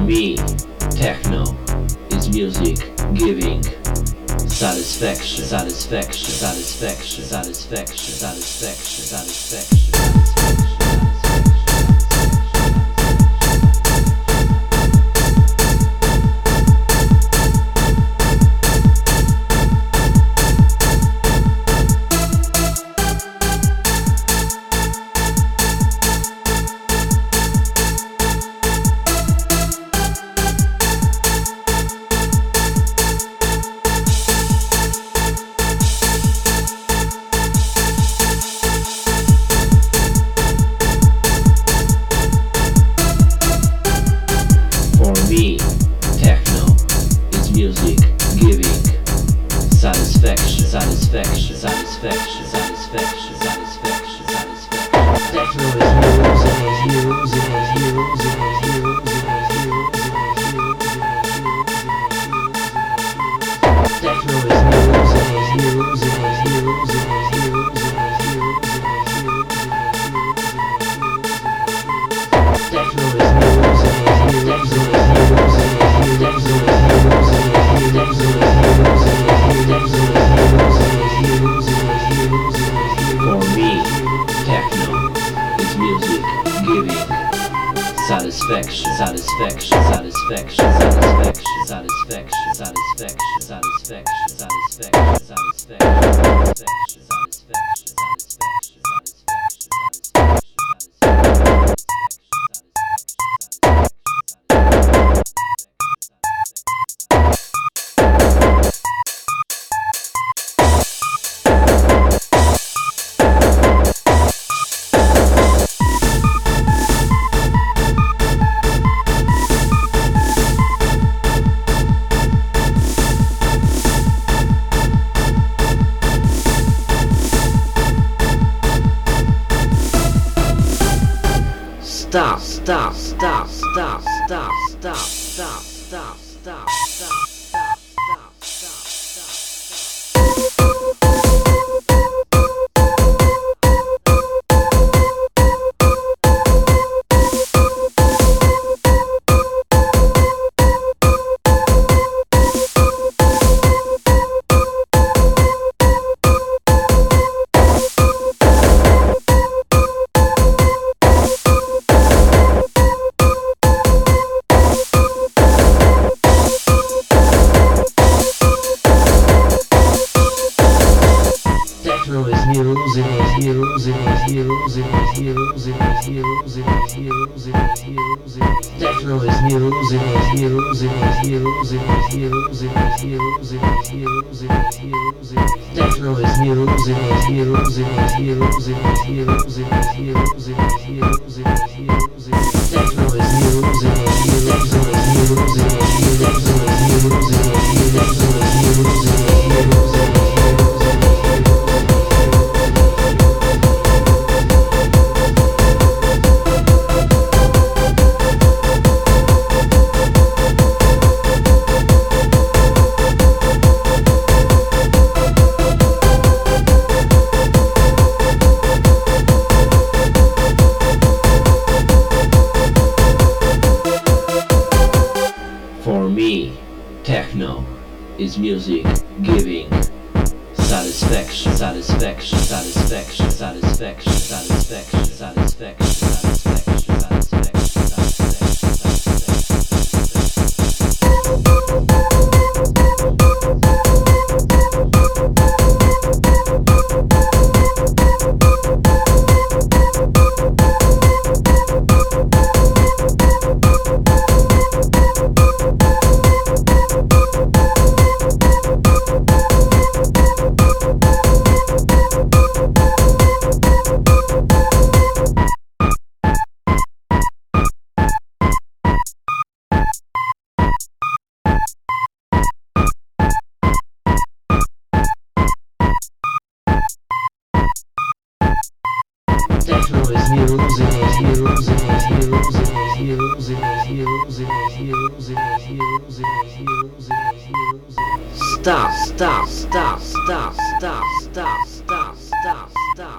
me, techno is music giving satisfaction, satisfaction, satisfaction, satisfaction, satisfaction, satisfaction. Satisfaction, satisfaction, satisfaction, satisfaction, satisfaction, satisfaction. Techno is music, techno For me, techno is music giving satisfaction, satisfaction, satisfaction, satisfaction, satisfaction, satisfaction, satisfaction, satisfaction, satisfaction, satisfaction, satisfaction. Stop, stop, stop, stop, stop, stop, stop, stop, stop, stop. Techno is music, techno is For me, techno is music giving satisfaction, satisfaction, satisfaction, satisfaction, satisfaction, satisfaction, satisfaction, satisfaction, Stop, stop, stop, stop, stop, stop.